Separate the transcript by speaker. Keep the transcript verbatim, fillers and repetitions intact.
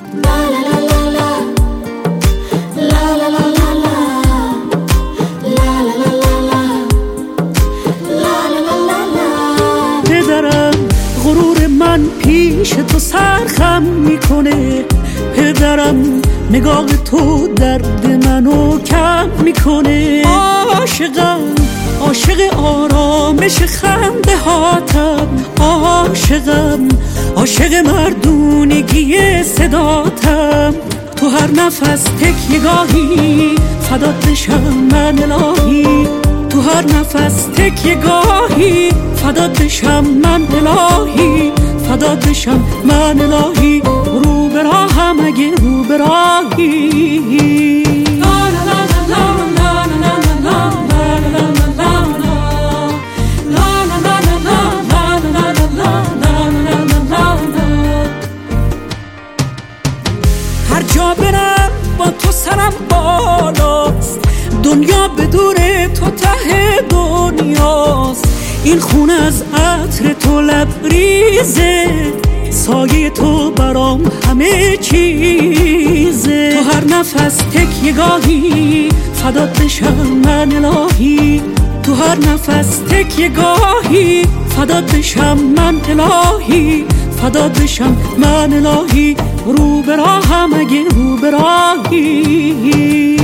Speaker 1: غرور من پیش تو سرخم میکنه، پدرم نگاه تو درد منو کم میکنه. عاشقم عاشق آرامش خنده هاتم، عاشقم عاشق مردونگی صداتم. تو هر نفس تکیه‌گاهی فدات بشم من الهی، تو هر نفس تکیه‌گاهی فدات بشم من الهی، فدات بشم من الهی. رو به راهم اگه رو به راهی. هر جا برم با تو سرم بالاست، دنیا به دور تو ته دنیاست. این خونه از عطر تو لبریزه، سایه تو برام همه چیزه. تو هر نفس تکیه‌گاهی فدات بشم من الهی، تو هر نفس تکیه‌گاهی فدات بشم من الهی، فدات بشم من الهی. رو به راهم اگه رو به راهی.